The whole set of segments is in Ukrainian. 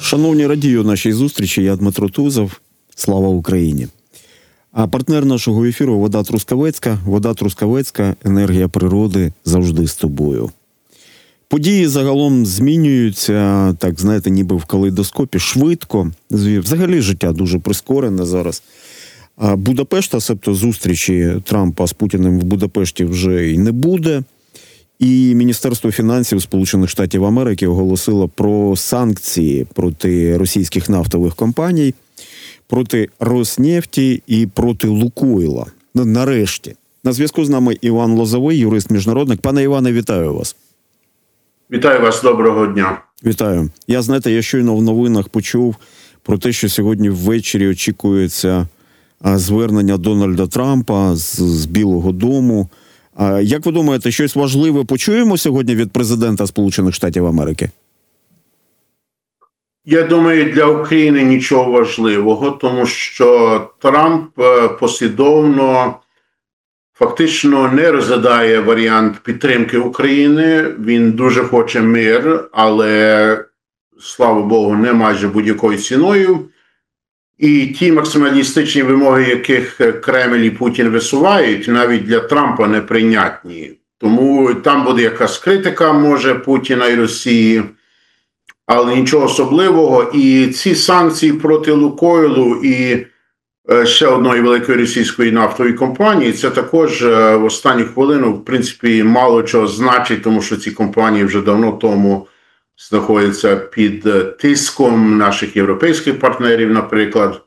Шановні, радію нашій зустрічі. Я Дмитро Тузов. Слава Україні. А партнер нашого ефіру – Вода Трускавецька. Вода Трускавецька, енергія природи завжди з тобою. Події загалом змінюються, так, знаєте, ніби в калейдоскопі, швидко. Взагалі життя дуже прискорене зараз. А Будапешта, себто зустрічі Трампа з Путіним в Будапешті вже й не буде. І Міністерство фінансів Сполучених Штатів Америки оголосило про санкції проти російських нафтових компаній, проти Роснефті і проти Лукойла. Нарешті. На зв'язку з нами Іван Лозовий, юрист-міжнародник. Пане Іване, вітаю вас. Вітаю вас, доброго дня. Вітаю. Я щойно в новинах почув про те, що сьогодні ввечері очікується звернення Дональда Трампа з Білого дому. Як ви думаєте, щось важливе почуємо сьогодні від президента Сполучених Штатів Америки? Я думаю, для України нічого важливого, тому що Трамп послідовно фактично не розглядає варіант підтримки України. Він дуже хоче мир, але, слава Богу, не майже будь-якою ціною. І ті максималістичні вимоги, яких Кремль і Путін висувають, навіть для Трампа неприйнятні. Тому там буде якась критика, може, Путіна і Росії, але нічого особливого. І ці санкції проти Лукойлу і ще одної великої російської нафтової компанії, це також в останню хвилину, в принципі, мало чого значить, тому що ці компанії вже давно тому знаходяться під тиском наших європейських партнерів, наприклад.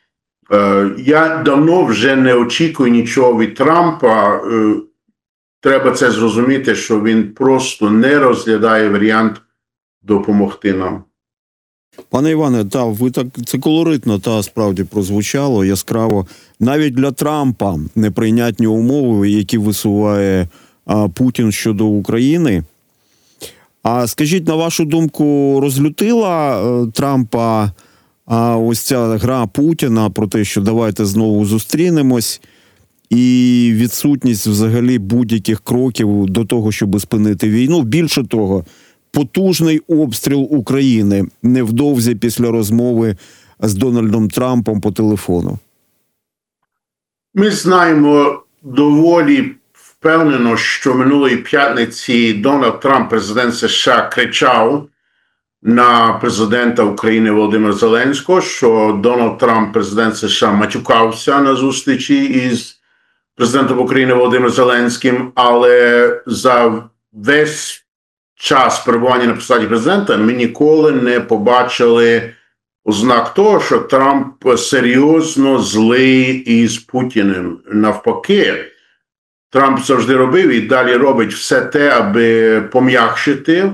Я давно вже не очікую нічого від Трампа. Треба це зрозуміти, що він просто не розглядає варіант допомогти нам. Пане Іване, це колоритно, справді прозвучало яскраво. Навіть для Трампа неприйнятні умови, які висуває Путін щодо України. А скажіть, на вашу думку, розлютила Трампа ось ця гра Путіна про те, що давайте знову зустрінемось, і відсутність взагалі будь-яких кроків до того, щоб спинити війну? Більше того, потужний обстріл України невдовзі після розмови з Дональдом Трампом по телефону. Ми знаємо доволі впевнено, що минулої п'ятниці Дональд Трамп, президент США, кричав на президента України Володимира Зеленського, що Дональд Трамп, президент США, матюкався на зустрічі із президентом України Володимиром Зеленським, але за весь час перебування на посаді президента ми ніколи не побачили ознак того, що Трамп серйозно злий із Путіним. Навпаки, Трамп завжди робив і далі робить все те, аби пом'якшити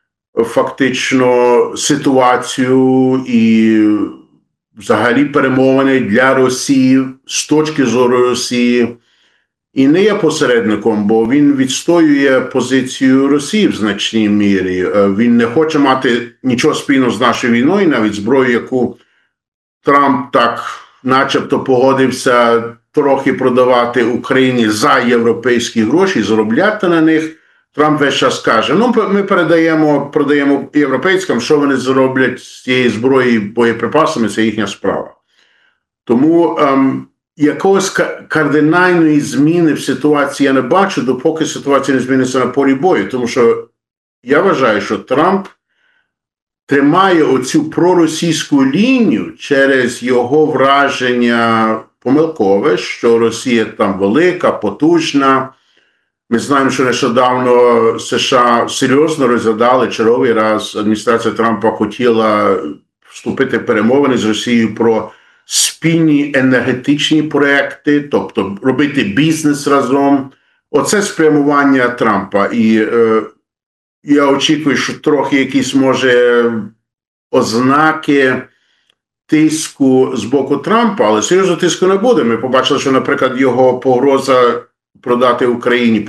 фактично ситуацію і взагалі перемовини для Росії з точки зору Росії. І не є посередником, бо він відстоює позицію Росії в значній мірі. Він не хоче мати нічого спільного з нашою війною, навіть зброю, яку Трамп так начебто погодився трохи продавати Україні за європейські гроші, заробляти на них. Трамп весь час каже, ми продаємо європейським, що вони зроблять з цієї зброї боєприпасами, це їхня справа. Тому якогось кардинальної зміни в ситуації я не бачу, допоки ситуація не зміниться на полі бою. Тому що я вважаю, що Трамп тримає оцю проросійську лінію через його враження помилкове, що Росія там велика, потужна. Ми знаємо, що нещодавно США серйозно розглядали черговий раз. Адміністрація Трампа хотіла вступити в перемовини з Росією про спільні енергетичні проекти, тобто робити бізнес разом. Оце спрямування Трампа. І я очікую, що трохи якісь, може, ознаки тиску з боку Трампа, але серйозно тиску не буде. Ми побачили, що, наприклад, його погроза продати Україні,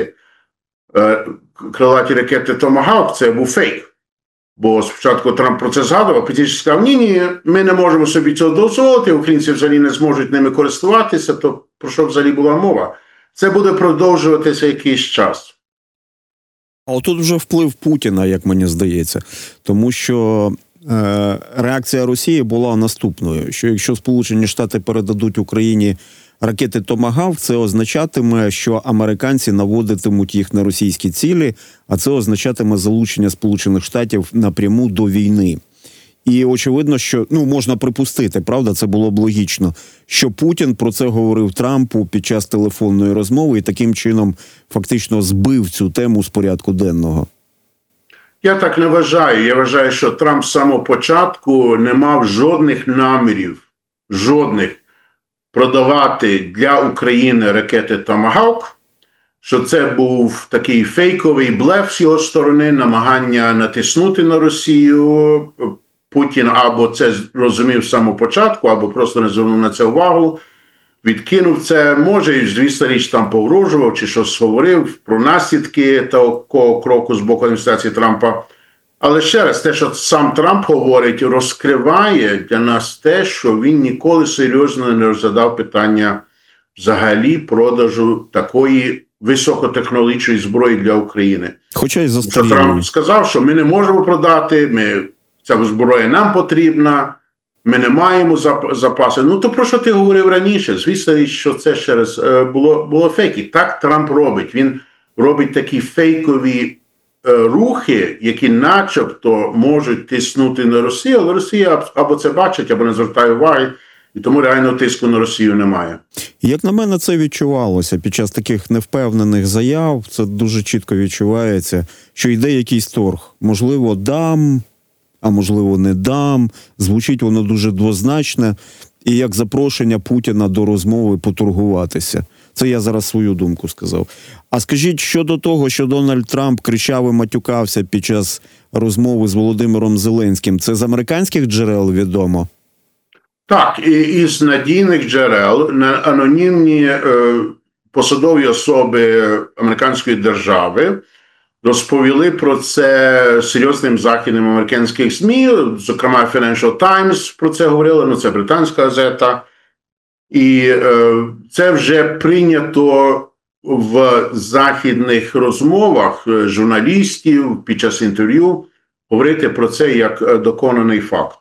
крилаті ракети «Томагавк» – це був фейк. Бо спочатку Трамп про це згадував, а потім сказав, ні, ми не можемо собі цього дозволити, українці взагалі не зможуть ними користуватися, то про що взагалі була мова? Це буде продовжуватися якийсь час. А отут вже вплив Путіна, як мені здається. Тому що реакція Росії була наступною, що якщо Сполучені Штати передадуть Україні ракети «Томагавк», це означатиме, що американці наводитимуть їх на російські цілі, а це означатиме залучення Сполучених Штатів напряму до війни. І очевидно, що, можна припустити, правда, це було б логічно, що Путін про це говорив Трампу під час телефонної розмови і таким чином фактично збив цю тему з порядку денного. Я так не вважаю. Я вважаю, що Трамп з самого початку не мав жодних намірів, продавати для України ракети «Томагавк», що це був такий фейковий блеф з його сторони, намагання натиснути на Росію. Путін або це розумів з самого початку, або просто не звернув на це увагу, відкинув це, може, звісно, річ там погрожував чи щось говорив про наслідки такого кроку з боку адміністрації Трампа. Але ще раз, те, що сам Трамп говорить, розкриває для нас те, що він ніколи серйозно не розглядав питання взагалі продажу такої високотехнологічної зброї для України. Хоча й застарілої. Трамп сказав, що ми не можемо продати, ця зброя нам потрібна, ми не маємо запаси. То про що ти говорив раніше? Звісно, що це ще раз було фейки. Так Трамп робить. Він робить такі фейкові рухи, які начебто можуть тиснути на Росію, але Росія або це бачить, або не звертає уваги, і тому реально тиску на Росію немає. Як на мене, це відчувалося під час таких невпевнених заяв. Це дуже чітко відчувається, що йде якийсь торг. Можливо, дам, а можливо, не дам. Звучить воно дуже двозначно. І як запрошення Путіна до розмови поторгуватися. Це я зараз свою думку сказав. А скажіть, щодо того, що Дональд Трамп кричав і матюкався під час розмови з Володимиром Зеленським, це з американських джерел відомо? Так, і із надійних джерел анонімні посадові особи американської держави розповіли про це серйозним західним американських ЗМІ, зокрема Financial Times про це говорили, це британська газета. І це вже прийнято в західних розмовах журналістів під час інтерв'ю говорити про це як доконаний факт.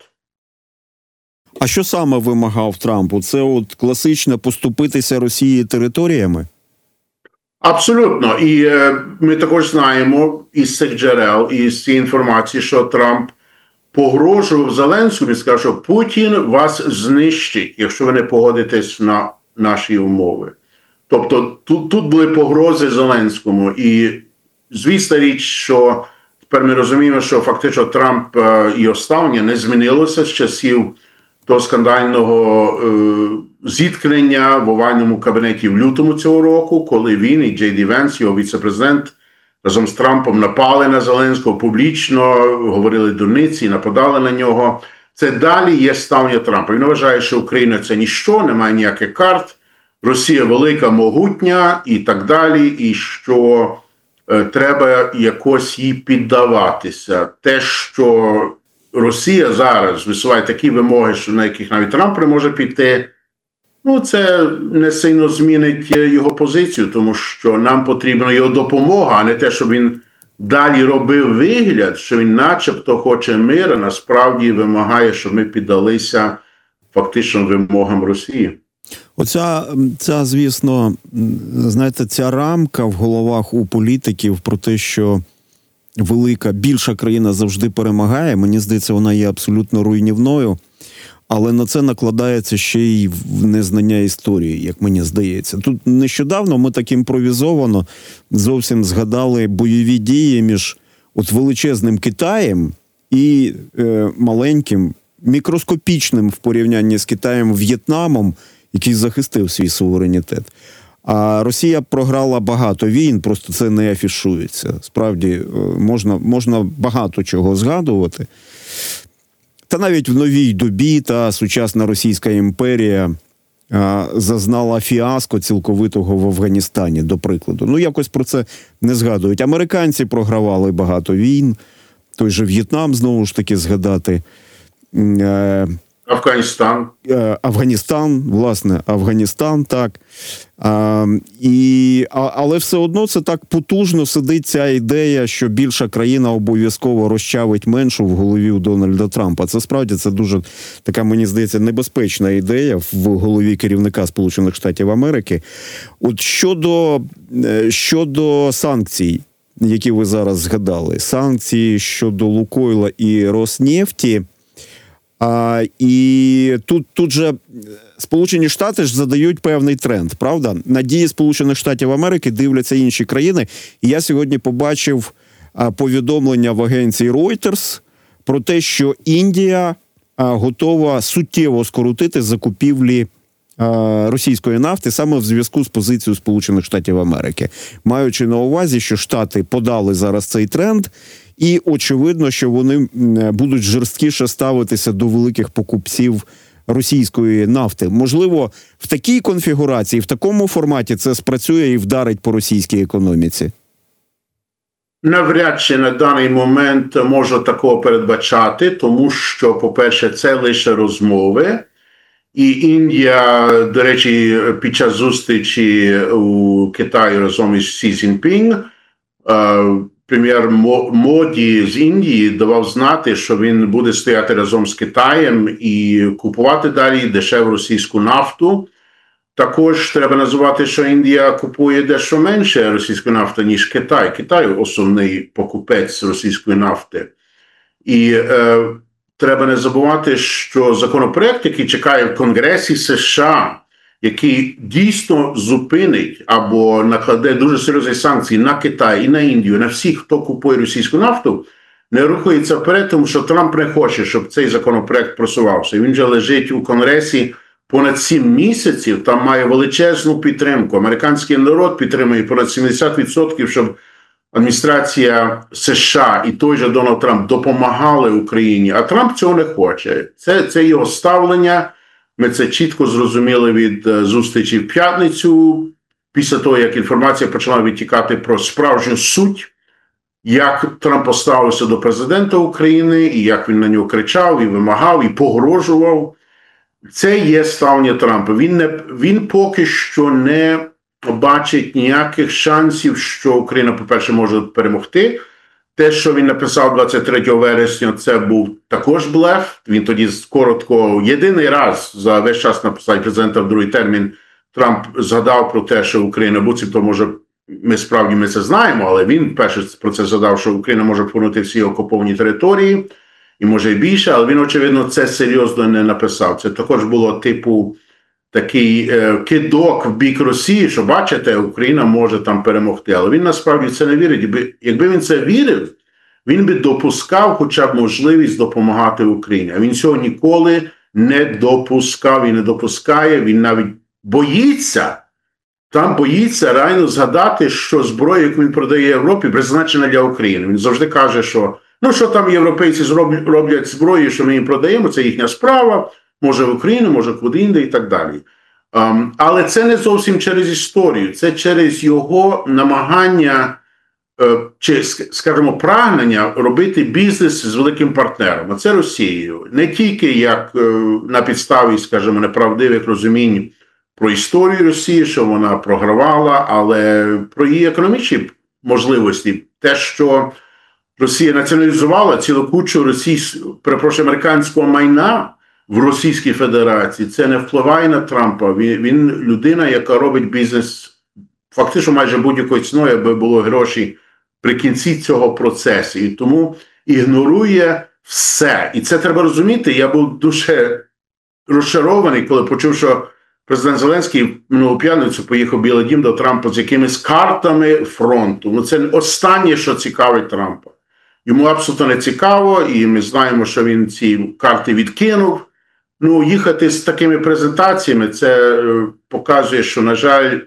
А що саме вимагав Трампу? Це класично поступитися Росії територіями? Абсолютно. І ми також знаємо із цих джерел, із цієї інформації, що Трамп погрожував Зеленському і сказав, що Путін вас знищить, якщо ви не погодитесь на наші умови. Тобто тут були погрози Зеленському. І звісна річ, що тепер ми розуміємо, що фактично Трамп і ставлення не змінилося з часів того скандального зіткнення в овальному кабінеті в лютому цього року, коли він і Джей Ді Венс, його віце-президент, разом з Трампом напали на Зеленського публічно, говорили дурниці, нападали на нього. Це далі є ставлення Трампа. Він вважає, що Україна – це ніщо, немає ніяких карт, Росія велика, могутня і так далі, і що треба якось їй піддаватися. Те, що Росія зараз висуває такі вимоги, на яких навіть Трамп не може піти, це не сильно змінить його позицію, тому що нам потрібна його допомога, а не те, щоб він далі робив вигляд, що він начебто хоче мир, а насправді вимагає, щоб ми піддалися фактично вимогам Росії. Звісно, знаєте, ця рамка в головах у політиків про те, що більша країна завжди перемагає, мені здається, вона є абсолютно руйнівною. Але на це накладається ще й незнання історії, як мені здається. Тут нещодавно ми так імпровізовано зовсім згадали бойові дії між величезним Китаєм і маленьким, мікроскопічним в порівнянні з Китаєм В'єтнамом, який захистив свій суверенітет. А Росія програла багато війн, просто це не афішується. Справді, можна багато чого згадувати. Та навіть в новій добі та сучасна Російська імперія зазнала фіаско цілковитого в Афганістані, до прикладу. Якось про це не згадують. Американці програвали багато війн, той же В'єтнам, знову ж таки, згадати. Афганістан. Афганістан, власне, Афганістан, так. Але все одно це так потужно сидить ця ідея, що більша країна обов'язково розчавить меншу в голові у Дональда Трампа. Це справді це дуже така, мені здається, небезпечна ідея в голові керівника Сполучених Штатів Америки. От щодо санкцій, які ви зараз згадали, санкції щодо Лукойла і Роснефті, і тут же Сполучені Штати ж задають певний тренд, правда? На дії Сполучених Штатів Америки дивляться інші країни. І я сьогодні побачив повідомлення в агенції Reuters про те, що Індія готова суттєво скоротити закупівлі російської нафти саме в зв'язку з позицією Сполучених Штатів Америки. Маючи на увазі, що Штати подали зараз цей тренд, і очевидно, що вони будуть жорсткіше ставитися до великих покупців російської нафти. Можливо, в такій конфігурації, в такому форматі це спрацює і вдарить по російській економіці? Навряд чи на даний момент можна такого передбачати, тому що, по-перше, це лише розмови. І Індія, до речі, під час зустрічі у Китаї разом із Сі Цзіньпін, прем'єр Моді з Індії давав знати, що він буде стояти разом з Китаєм і купувати далі дешеву російську нафту. Також треба називати, що Індія купує дещо менше російської нафти, ніж Китай. Китай – основний покупець російської нафти. І треба не забувати, що законопроект, який чекає в Конгресі США, який дійсно зупинить або накладе дуже серйозні санкції на Китай і на Індію, на всіх, хто купує російську нафту, не рухається вперед, тому що Трамп не хоче, щоб цей законопроект просувався. Він вже лежить у Конгресі понад 7 місяців, там має величезну підтримку. Американський народ підтримує понад 70%, щоб адміністрація США і той же Дональд Трамп допомагали Україні, а Трамп цього не хоче. Це його ставлення. Ми це чітко зрозуміли від зустрічі в п'ятницю, після того, як інформація почала відтікати про справжню суть, як Трамп поставився до президента України, і як він на нього кричав, і вимагав, і погрожував. Це є ставлення Трампа. Він поки що не бачить ніяких шансів, що Україна, по-перше, може перемогти. Те, що він написав 23 вересня, це був також блеф. Він тоді коротко, єдиний раз за весь час написав президента в другий термін, Трамп згадав про те, що Україна буцімто може, ми це знаємо, але він перше про це згадав, що Україна може повернути всі окуповані території, і може і більше, але він, очевидно, це серйозно не написав. Це також було типу такий кидок в бік Росії, що, бачите, Україна може там перемогти. Але він насправді це не вірить. Якби він це вірив, він би допускав хоча б можливість допомагати Україні. А він цього ніколи не допускав і не допускає. Він навіть боїться, там боїться реально згадати, що зброя, яку він продає Європі, призначена для України. Він завжди каже, що що там європейці роблять зброю, що ми їм продаємо, це їхня справа, може в Україну, може куди-інде і так далі. Але це не зовсім через історію, це через його намагання, чи, скажімо, прагнення робити бізнес з великим партнером, а це Росією. Не тільки як на підставі, скажімо, неправдивих розумінь про історію Росії, що вона програвала, але про її економічні можливості. Те, що Росія націоналізувала цілу кучу американського майна в Російській Федерації, це не впливає на Трампа. Він людина, яка робить бізнес фактично майже будь-якою ціною, аби було гроші при кінці цього процесу. І тому ігнорує все. І це треба розуміти. Я був дуже розчарований, коли почув, що президент Зеленський минулу п'ятницю поїхав в Білий Дім до Трампа з якимись картами фронту. Це останнє, що цікавить Трампа. Йому абсолютно не цікаво, і ми знаємо, що він ці карти відкинув. Їхати з такими презентаціями, це показує, що, на жаль,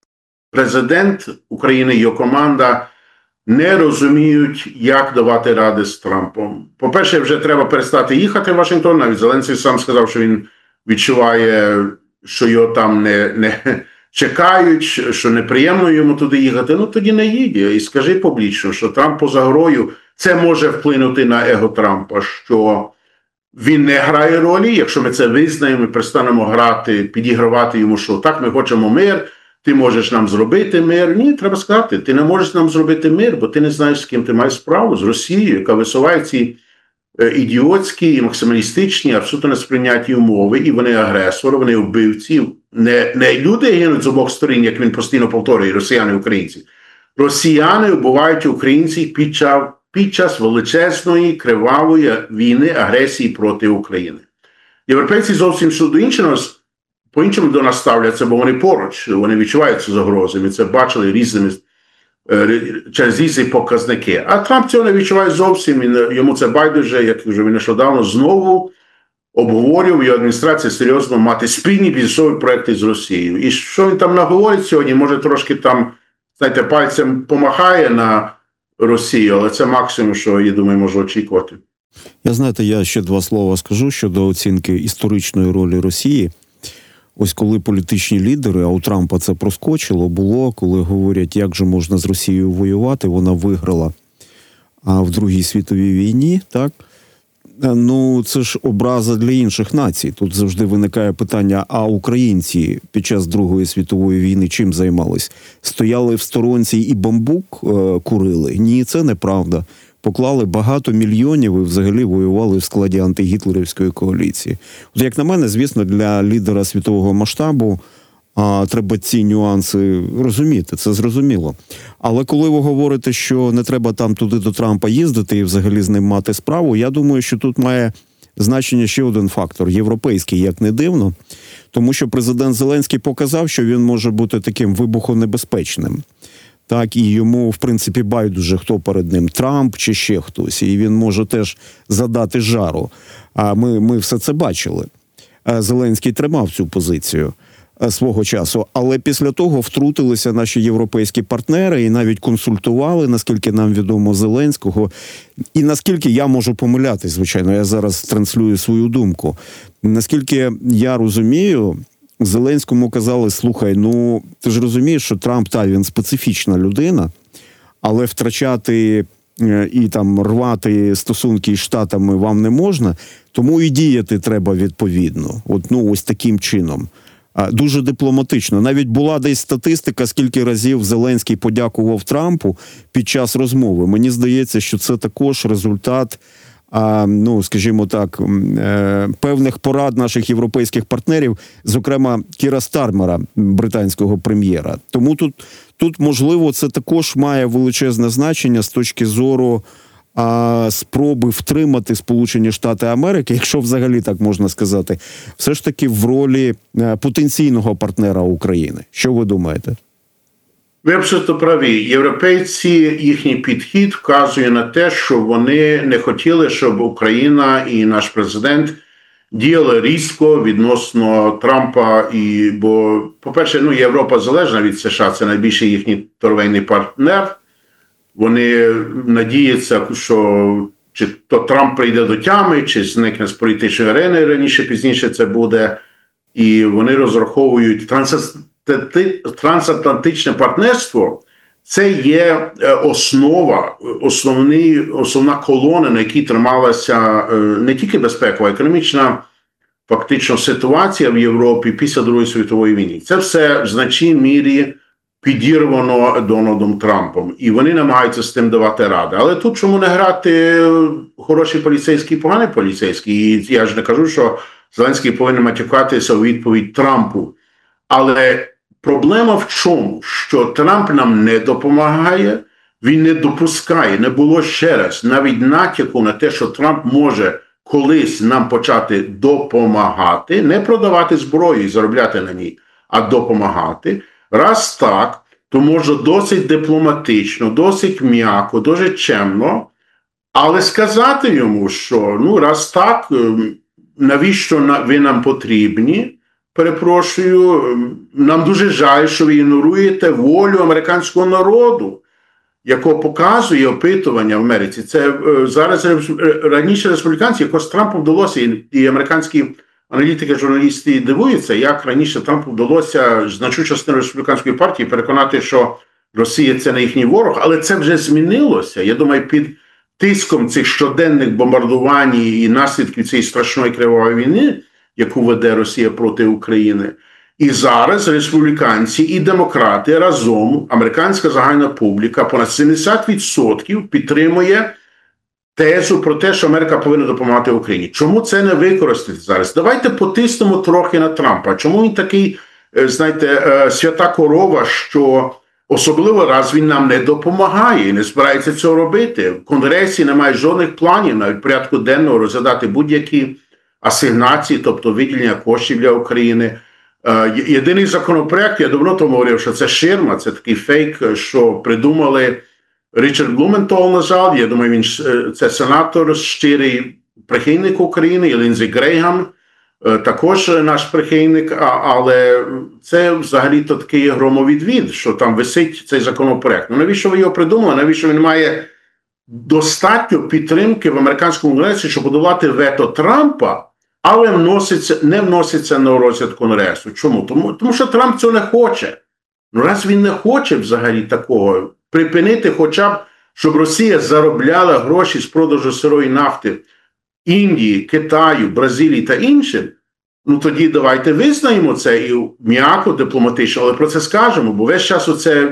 президент України і його команда не розуміють, як давати ради з Трампом. По-перше, вже треба перестати їхати в Вашингтон. Навіть Зеленський сам сказав, що він відчуває, що його там не чекають, що неприємно йому туди їхати. Тоді не їдь. І скажи публічно, що Трамп поза грою. Це може вплинути на его Трампа, що він не грає ролі, якщо ми це визнаємо і перестанемо грати, підігравати йому, що так, ми хочемо мир, ти можеш нам зробити мир. Ні, треба сказати, ти не можеш нам зробити мир, бо ти не знаєш, з ким ти маєш справу, з Росією, яка висуває ці ідіотські і максималістичні, абсолютно несприйняті умови, і вони агресори, вони вбивці. Не люди гинуть з обох сторін, як він постійно повторює, росіяни і українці. Росіяни вбивають українців під час величезної, кривавої війни, агресії проти України. Європейці зовсім по-іншому до нас ставляться, бо вони поруч, вони відчувають цю загрозу. Ми це бачили через різні показники. А Трамп цього не відчуває зовсім, йому це байдуже, як вже він нещодавно знову обговорював його адміністрація серйозно мати спільні бізнесові проекти з Росією. І що він там наговорить сьогодні, може трошки там, знаєте, пальцем помахає на Росію, але це максимум, що, я думаю, може очікувати. Я ще два слова скажу щодо оцінки історичної ролі Росії. Ось коли політичні лідери, а у Трампа це проскочило, було, коли говорять, як же можна з Росією воювати, вона виграла в Другій світовій війні, так? Ну, це ж образа для інших націй. Тут завжди виникає питання, а українці під час Другої світової війни чим займались? Стояли в сторонці і бамбук курили? Ні, це неправда. Поклали багато мільйонів і взагалі воювали в складі антигітлерівської коаліції. От як на мене, звісно, для лідера світового масштабу треба ці нюанси розуміти, це зрозуміло. Але коли ви говорите, що не треба там туди до Трампа їздити і взагалі з ним мати справу, я думаю, що тут має значення ще один фактор – європейський, як не дивно. Тому що президент Зеленський показав, що він може бути таким вибухонебезпечним. Так, і йому, в принципі, байдуже, хто перед ним, Трамп чи ще хтось. І він може теж задати жару. А ми все це бачили. Зеленський тримав цю позицію свого часу. Але після того втрутилися наші європейські партнери і навіть консультували, наскільки нам відомо, Зеленського. І наскільки я можу помилятись, звичайно, я зараз транслюю свою думку. Наскільки я розумію, Зеленському казали, слухай, ну, ти ж розумієш, що Трамп, він специфічна людина, але втрачати і там рвати стосунки з Штатами вам не можна, тому і діяти треба відповідно. Ось таким чином. Дуже дипломатично. Навіть була десь статистика, скільки разів Зеленський подякував Трампу під час розмови. Мені здається, що це також результат, скажімо так, певних порад наших європейських партнерів, зокрема Кіра Стармера, британського прем'єра. Тому тут, можливо, це також має величезне значення з точки зору спроби втримати Сполучені Штати Америки, якщо взагалі так можна сказати, все ж таки в ролі потенційного партнера України. Що ви думаєте? Ви абсолютно праві. Європейці, їхній підхід вказує на те, що вони не хотіли, щоб Україна і наш президент діяли різко відносно Трампа. Бо, по-перше, Європа залежна від США, це найбільший їхній торговельний партнер. Вони надіються, що чи то Трамп прийде до тями, чи зникне з політичної арени, раніше-пізніше це буде. І вони розраховують трансатлантичне партнерство – це є основна колона, на якій трималася не тільки безпекова, економічна фактично ситуація в Європі після Другої світової війни. Це все в значній мірі підірвано Дональдом Трампом. І вони намагаються з тим давати ради. Але тут чому не грати хороший поліцейський і поганий поліцейський? І я ж не кажу, що Зеленський повинен матюкатися у відповідь Трампу. Але проблема в чому? Що Трамп нам не допомагає, він не допускає, не було ще раз навіть натяку на те, що Трамп може колись нам почати допомагати, не продавати зброю і заробляти на ній, а допомагати. Раз так, то може досить дипломатично, досить м'яко, дуже чемно, але сказати йому, що раз так, навіщо ви нам потрібні? Перепрошую, нам дуже жаль, що ви ігноруєте волю американського народу, якого показує опитування в Америці. Це зараз раніше республіканці, якось Трампу вдалося, і американські аналітики, журналісти дивуються, як раніше Трампу вдалося значну частину республіканської партії переконати, що Росія – це не їхній ворог, але це вже змінилося. Я думаю, під тиском цих щоденних бомбардувань і наслідків цієї страшної кривавої війни, яку веде Росія проти України. І зараз республіканці і демократи разом, американська загальна публіка, понад 70% підтримує тезу про те, що Америка повинна допомагати Україні. Чому це не використати зараз? Давайте потиснемо трохи на Трампа. Чому він такий, знаєте, свята корова, що особливо раз він нам не допомагає і не збирається цього робити. В Конгресі немає жодних планів навіть порядку денного розглядати будь-які асигнації, тобто виділення коштів для України. Єдиний законопроект, я давно тому говорив, що це ширма, це такий фейк, що придумали Річард Блументол, на жаль. Я думаю, він це сенатор, щирий прихильник України, і Ліндзі Грейгам, також наш прихильник, але це взагалі-то такий громовідвід, що там висить цей законопроект. Ну навіщо ви його придумали? Навіщо він має достатньо підтримки в американському конгресі, щоб подолати вето Трампа, але не вноситься на розгляд Конгресу. Чому? Тому що Трамп цього не хоче. Ну раз він не хоче взагалі такого, припинити хоча б, щоб Росія заробляла гроші з продажу сирої нафти Індії, Китаю, Бразилії та іншим, ну тоді давайте визнаємо це і м'яко, дипломатично, але про це скажемо, бо весь час оце,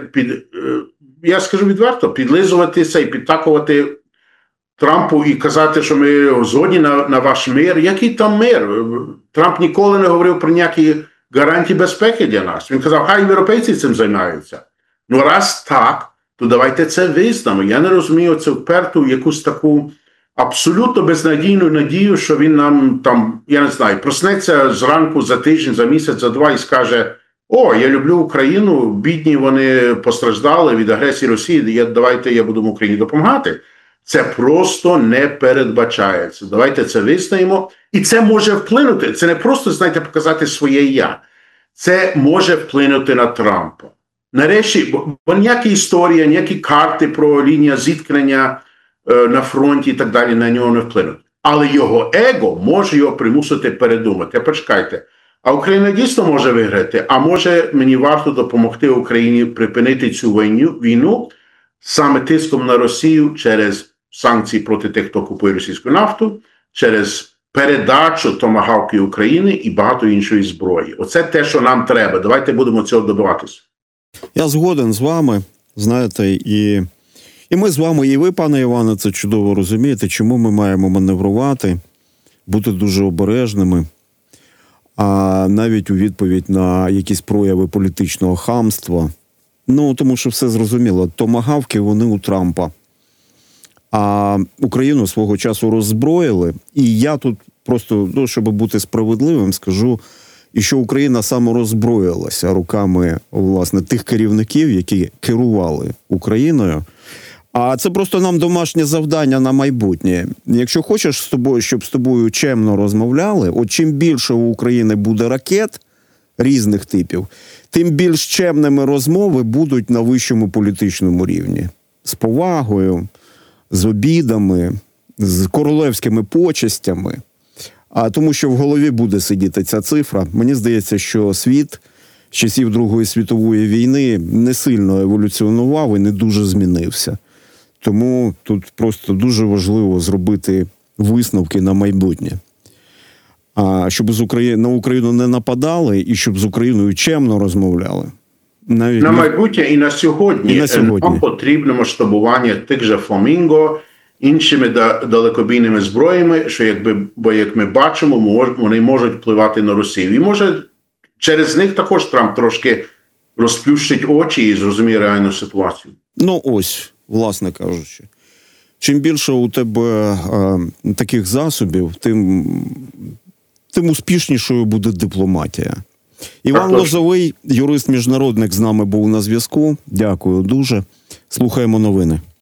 я скажу відверто, підлизуватися і підтакувати Трампу і казати, що ми згодні на ваш мир. Який там мир? Трамп ніколи не говорив про ніякі гарантії безпеки для нас. Він казав, хай європейці цим займаються. Ну раз так, то давайте це визнаємо. Я не розумію цю вперту якусь таку абсолютно безнадійну надію, що він нам там, я не знаю, проснеться зранку за тиждень, за місяць, за два і скаже, о, я люблю Україну, бідні вони постраждали від агресії Росії, давайте я буду в Україні допомагати. Це просто не передбачається. Давайте це визнаємо. І це може вплинути. Це не просто, знаєте, показати своє «я». Це може вплинути на Трампа. Нарешті, бо ніякі історії, ніякі карти про лінію зіткнення на фронті і так далі на нього не вплинуть. Але його его може його примусити передумати. Почекайте, а Україна дійсно може виграти? А може мені варто допомогти Україні припинити цю війну саме тиском на Росію через санкції проти тих, хто купує російську нафту, через передачу томагавки України і багато іншої зброї. Оце те, що нам треба. Давайте будемо цього добиватися. Я згоден з вами, знаєте, і ми з вами, і ви, пане Іване, це чудово розумієте, чому ми маємо маневрувати, бути дуже обережними, а навіть у відповідь на якісь прояви політичного хамства. Ну, тому що все зрозуміло, томагавки вони у Трампа. А Україну свого часу роззброїли. І я тут просто, щоб бути справедливим, скажу, і що Україна самороззброїлася руками, власне, тих керівників, які керували Україною. А це просто нам домашнє завдання на майбутнє. Якщо хочеш, щоб з тобою чемно розмовляли, от чим більше у України буде ракет різних типів, тим більш чемними розмови будуть на вищому політичному рівні. З повагою, з обідами, з королевськими почестями. А тому що в голові буде сидіти ця цифра. Мені здається, що світ з часів Другої світової війни не сильно еволюціонував і не дуже змінився. Тому тут просто дуже важливо зробити висновки на майбутнє. А щоб на Україну не нападали і щоб з Україною чемно розмовляли. На майбутнє і на сьогодні. Нам потрібно масштабування тих же «Фламінго», іншими далекобійними зброями, що як ми бачимо, вони можуть впливати на Росію. І може через них також Трамп трошки розплющить очі і зрозуміє реальну ситуацію. Ну ось, власне кажучи. Чим більше у тебе таких засобів, тим успішнішою буде дипломатія. Іван Лозовий, юрист-міжнародник, з нами був на зв'язку. Дякую дуже. Слухаємо новини.